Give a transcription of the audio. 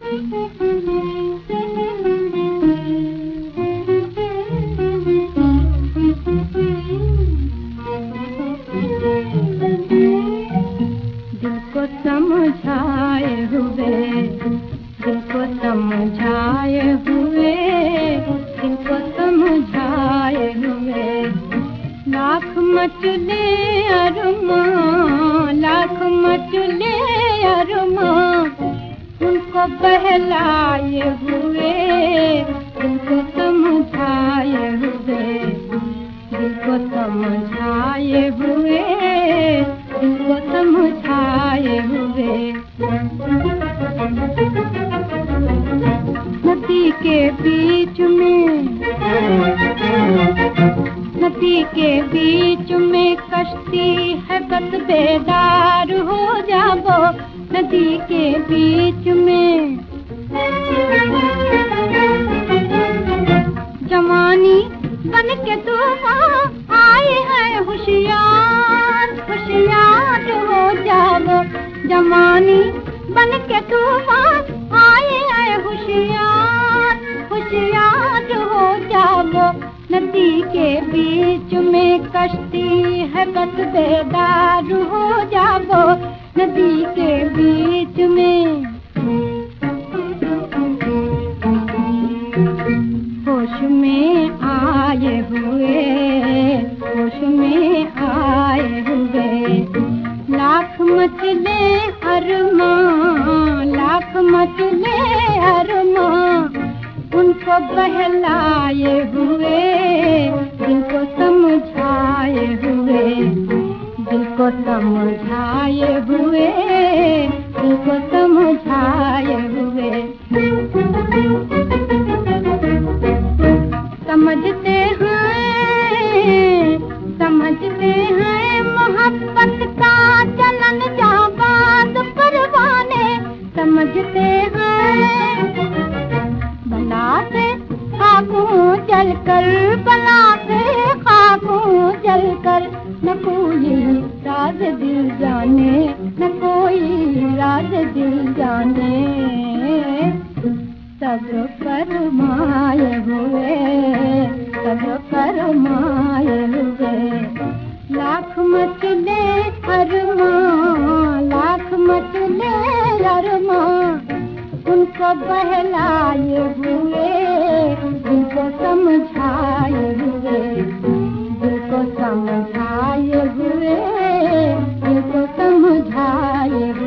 समझाए हुए, दिल को समझाए हुए, दिल को समझाए हुए, लाख मचले अरमान, लाख मचले अरमान, उनको बहलाए हुए, दिल को समझाए हुए, दिल को समझाए हुए, दिल को समझाए हुए। नदी के बीच में, नदी के बीच में कश्ती है, बस बेदार हो जाओ। नदी के बीच में जवानी बन के तूफान आए हैं, होशियार होशियार हो जाओ। जवानी बन के तूफान आए हैं, होशियार होशियार हो जाओ। नदी के बीच में कश्ती है, बस बेदार हो जाओ। नदी के बीच में होश में आए हुए, होश में आए हुए, लाख मचले अरमान, लाख मचले अरमान, उनको बहलाए हुए, दिल को समझाए हुए, दिल को समझाए हुए, दिल को समझाए हुए। समझते हैं, समझते हैं मोहब्बत का चलन जाबाज परवाने, समझते हैं बला से खाकूं जलकर, बला से खाकूं जलकर, न कोई राज दिल जाने, न कोई राज दिल जाने। सब फरमाए हुए, सब फरमाए हुए, लाख मचले अरमान, लाख मचले अरमान, उनको बहलाए हुए, दिल को समझाए हुए, दिल को समझाए हुए, दिल को समझाए हुए।